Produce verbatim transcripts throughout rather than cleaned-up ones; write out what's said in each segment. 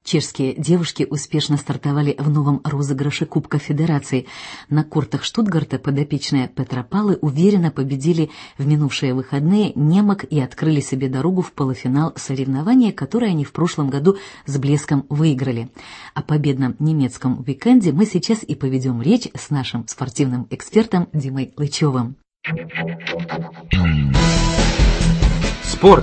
Чешские девушки успешно стартовали в новом розыгрыше Кубка Федерации. На кортах Штутгарта подопечные Петропавлы уверенно победили в минувшие выходные немок и открыли себе дорогу в полуфинал соревнования, которое они в прошлом году с блеском выиграли. О победном немецком уикенде мы сейчас и поведем речь с нашим спортивным экспертом Димой Лычевым. Спорт.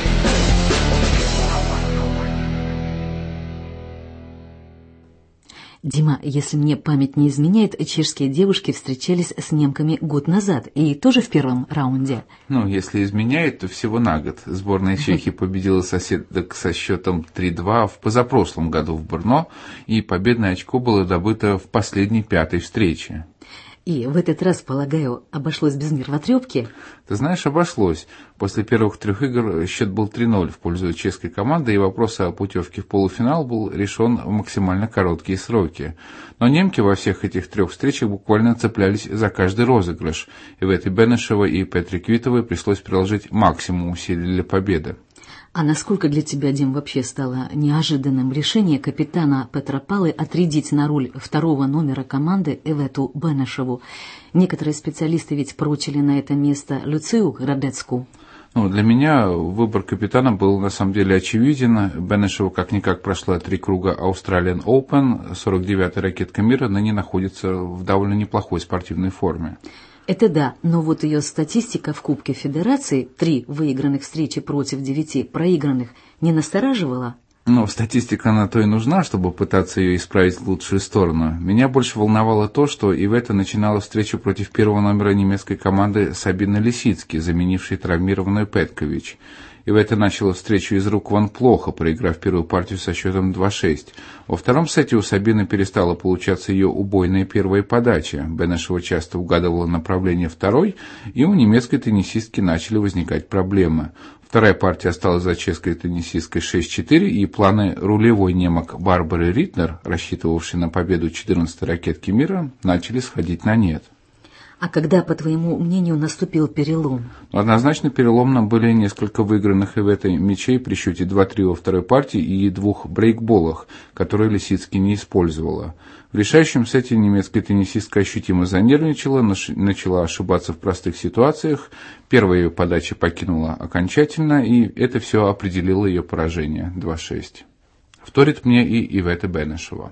Дима, если мне память не изменяет, чешские девушки встречались с немками год назад, и тоже в первом раунде. Ну, если изменяет, то всего на год. Сборная Чехии победила соседок со счетом три-два в позапрошлом году в Брно, и победное очко было добыто в последней пятой встрече. И в этот раз, полагаю, обошлось без нервотрепки? Ты знаешь, обошлось. После первых трех игр счет был три-ноль в пользу чешской команды, и вопрос о путевке в полуфинал был решен в максимально короткие сроки. Но немки во всех этих трех встречах буквально цеплялись за каждый розыгрыш. Ивете Бенешевой и Петре Квитовой пришлось приложить максимум усилий для победы. А насколько для тебя, Дим, вообще стало неожиданным решение капитана Петропавлы отрядить на роль второго номера команды Ивету Бенешеву? Некоторые специалисты ведь прочили на это место Люцию Радецку. Ну, для меня выбор капитана был на самом деле очевиден. Бенешева как-никак прошла три круга Australian Open, сорок девятая ракетка мира, ныне находится в довольно неплохой спортивной форме. Это да, но вот ее статистика в Кубке Федерации, три выигранных встречи против девяти проигранных, не настораживала? Ну, статистика на то и нужна, чтобы пытаться ее исправить в лучшую сторону. Меня больше волновало то, что Ивета начинала встречу против первого номера немецкой команды Сабины Лисицки, заменившей травмированную Петкович. Ивета начала встречу из рук вон плохо, проиграв первую партию со счетом два-шесть. Во втором сете у Сабины перестала получаться ее убойная первая подача. Бенешева часто угадывала направление второй, и у немецкой теннисистки начали возникать проблемы. Вторая партия осталась за чешской теннисисткой шесть-четыре, и планы рулевой немок Барбары Ритнер, рассчитывавшей на победу четырнадцатой ракетки мира, начали сходить на нет. А когда, по твоему мнению, наступил перелом? Однозначно переломно были несколько выигранных Иветой мячей при счете два-три во второй партии и двух брейкболах, которые Лисицки не использовала. В решающем сете немецкая теннисистка ощутимо занервничала, начала ошибаться в простых ситуациях, первая ее подача покинула окончательно, и это все определило ее поражение два-шесть. Вторит мне и Ивета Бенешева.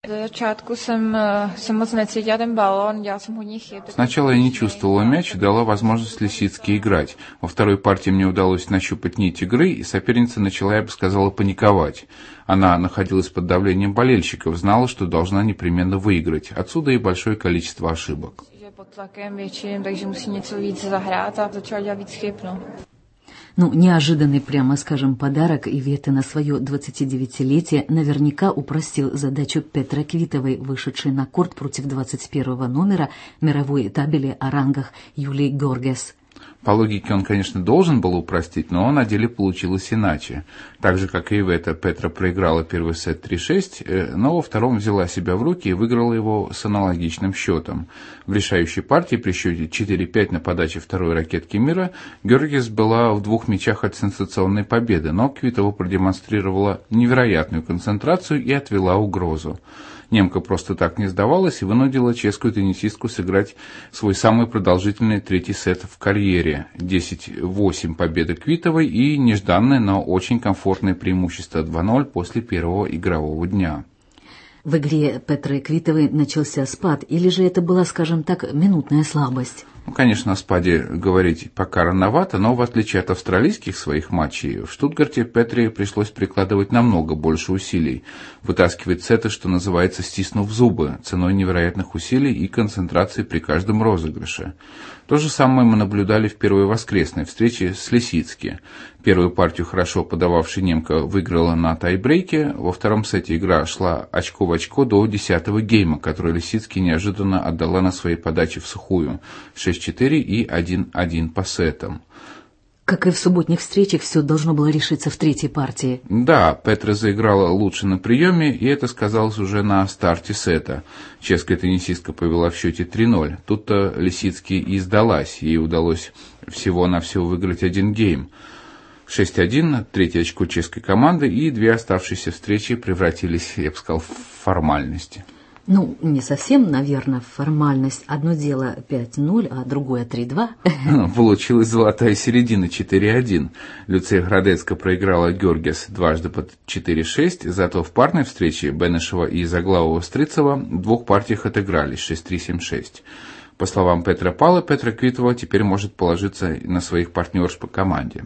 Сначала я не чувствовала мяч и дала возможность Лисицке играть. Во второй партии мне удалось нащупать нить игры, и соперница начала, я бы сказала, паниковать. Она находилась под давлением болельщиков, знала, что должна непременно выиграть. Отсюда и большое количество ошибок. Ну, неожиданный, прямо скажем, подарок Иветы на свое двадцатидевятилетие наверняка упростил задачу Петра Квитовой, вышедшей на корт против двадцать первого номера мировой табели о рангах Юлии Горгес. По логике он, конечно, должен был упростить, но на деле получилось иначе. Так же, как и Ивета, Петра проиграла первый сет три-шесть, но во втором взяла себя в руки и выиграла его с аналогичным счетом. В решающей партии при счете четыре-пять на подаче второй ракетки мира Георгиес была в двух мячах от сенсационной победы, но Квитова продемонстрировала невероятную концентрацию и отвела угрозу. Немка просто так не сдавалась и вынудила чешскую теннисистку сыграть свой самый продолжительный третий сет в карьере. десять-восемь победа Квитовой и нежданное, но очень комфортное преимущество два-ноль после первого игрового дня. В игре Петры Квитовой начался спад, или же это была, скажем так, минутная слабость? Ну, конечно, о спаде говорить пока рановато, но в отличие от австралийских своих матчей, в Штутгарте Петре пришлось прикладывать намного больше усилий, вытаскивать сеты, что называется, стиснув зубы, ценой невероятных усилий и концентрации при каждом розыгрыше. То же самое мы наблюдали в первой воскресной встрече с Лисицки. Первую партию хорошо подававшая немка выиграла на тайбрейке, во втором сете игра шла очко в очко до десятого гейма, который Лисицки неожиданно отдала на своей подаче в сухую, шесть-четыре и один-один по сетам. Как и в субботних встречах, все должно было решиться в третьей партии. Да, Петра заиграла лучше на приеме, и это сказалось уже на старте сета. Чешская теннисистка повела в счете три-ноль. Тут-то Лисицки и сдалась, ей удалось всего-навсего выиграть один гейм. шесть один, третье очко чешской команды, и две оставшиеся встречи превратились, я бы сказал, в формальности. Ну, не совсем, наверное, формальность. Одно дело пять ноль, а другое три два. Получилась золотая середина четыре один. Люция Градецка проиграла Георгиас дважды под четыре шесть, зато в парной встрече Бенешева и Заглавова-Стрыцева в двух партиях отыгрались шесть три семь шесть. По словам Петра Палы, Петра Квитова теперь может положиться на своих партнерш по команде.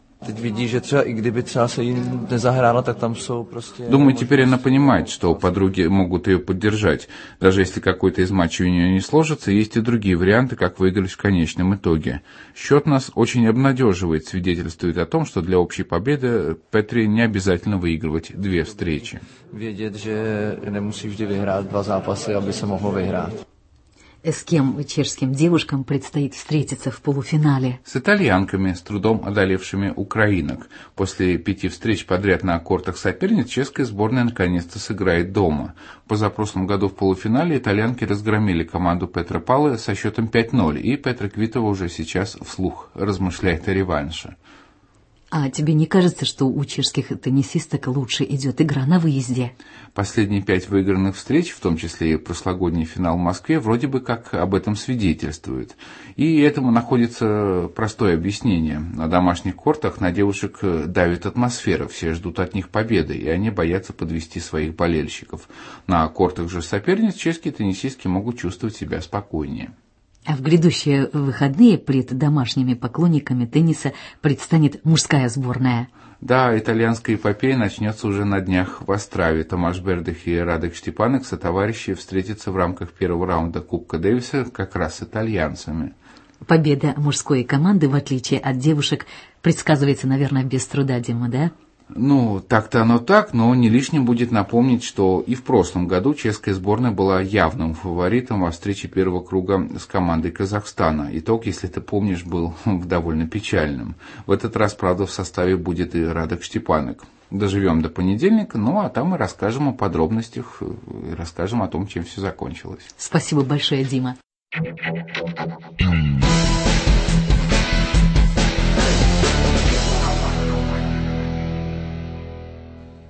Думаю, теперь она понимает, что подруги могут ее поддержать. Даже если какой-то из матчей у нее не сложится, есть и другие варианты, как выиграть в конечном итоге. Счет нас очень обнадеживает, свидетельствует о том, что для общей победы Петре не обязательно выигрывать две встречи. Vědět, že nemusí vždy vyhrát dva zápasy, aby se mohlo vyhrát. С кем чешским девушкам предстоит встретиться в полуфинале? С итальянками, с трудом одолевшими украинок. После пяти встреч подряд на кортах соперниц чешская сборная наконец-то сыграет дома. Позапрошлом году в полуфинале итальянки разгромили команду Петра Палы со счетом пять ноль, и Петра Квитова уже сейчас вслух размышляет о реванше. А тебе не кажется, что у чешских теннисисток лучше идет игра на выезде? Последние пять выигранных встреч, в том числе и прошлогодний финал в Москве, вроде бы как об этом свидетельствует. И этому находится простое объяснение. На домашних кортах на девушек давит атмосфера, все ждут от них победы, и они боятся подвести своих болельщиков. На кортах же соперниц чешские теннисистки могут чувствовать себя спокойнее. А в грядущие выходные пред домашними поклонниками тенниса предстанет мужская сборная. Да, итальянская эпопея начнется уже на днях в Острове. Томаш Бердых и Радек Штепанек сотоварищи встретятся в рамках первого раунда Кубка Дэвиса как раз с итальянцами. Победа мужской команды, в отличие от девушек, предсказывается, наверное, без труда, Дима, да? Ну, так-то оно так, но не лишним будет напомнить, что и в прошлом году чешская сборная была явным фаворитом во встрече первого круга с командой Казахстана. Итог, если ты помнишь, был довольно печальным. В этот раз, правда, в составе будет и Радек Штепанек. Доживем до понедельника, ну а там и расскажем о подробностях, и расскажем о том, чем все закончилось. Спасибо большое, Дима.